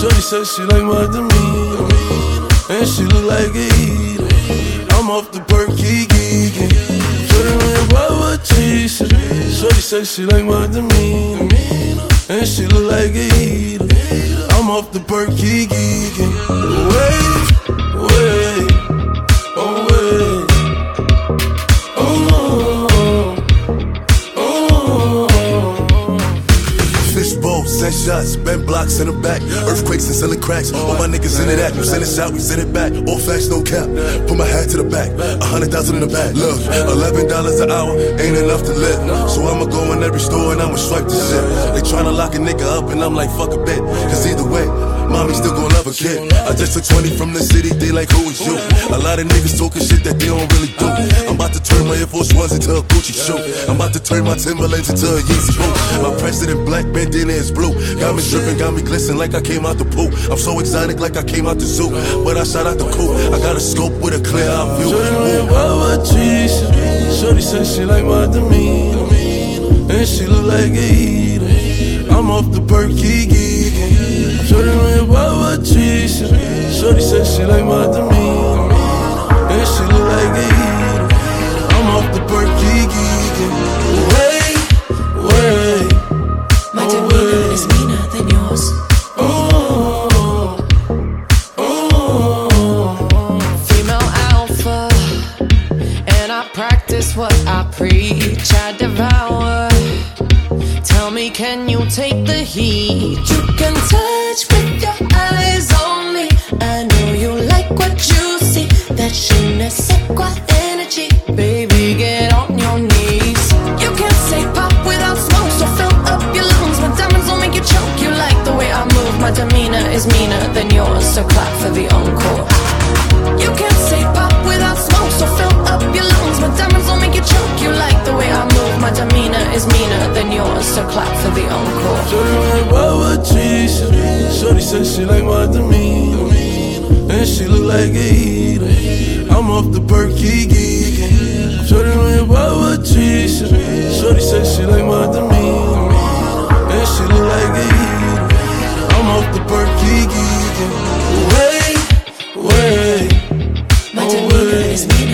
Shorty said she like my demeanor, and she look like a eater. I'm off the perky geeking. Shorty like Baba cheese. Shorty said she like my demeanor, and she look like a eater. I'm off the perky geeking. Wait, wait, oh wait, Fishbowl, send shots, bend blocks in the back. Earthquakes and selling cracks. All my niggas into that. You send a shot, we send it back. All facts, no cap. Put my hat to the back. 100,000 in the back. Look, $11 an hour ain't enough to live. So I'ma go in every store and I'ma swipe the shit. They tryna lock a nigga up and I'm like, fuck a bit. Cause either way, mommy still gon' love a kid. I just took 20 from the city, they like, who is you? A lot of niggas talking shit that they don't really do. I'm about to turn my Air Force Ones into a Gucci shoe. I'm about to turn my Timberlands into a Yeezy boot. My president black, bandana is blue. Got me dripping, got me glistening like I came out the pool. I'm so exotic like I came out the zoo. But I shot out the coupe. I got a scope with a clear eye view. Shorty like Baba cheese. Shorty said she like my demeanor, and she look like a eater. I'm off the perky geeking. Shorty like Baba cheese. Shorty said she like my demeanor, and she look like a eater. I'm off the perky geeking. Wait, wait, my demeanor is meaner than yours. Female alpha, and I practice what I preach. I devour. Tell me, can you take the heat? You can touch with your eyes only. I know you like what you see. That je ne sais quoi energy. Baby, get on your knees. You can't say pop without smoke, so fill up your lungs. My diamonds will make you choke. You like the way I move. My demeanor is meaner than yours, so clap for the encore. You can't say pop without smoke, so fill up your lungs. My diamonds will make you choke. You like the way I move. My demeanor is meaner than yours, so clap for the encore. Shorty like Baba cheese. Shorty said she like my demeanor, and she look like a eater. I'm off the perky geeking. Shorty like Baba cheese. Shorty said she like my demeanor, and she look like a eater. I'm off the perky geeking. Wait, wait, my demeanor is meaner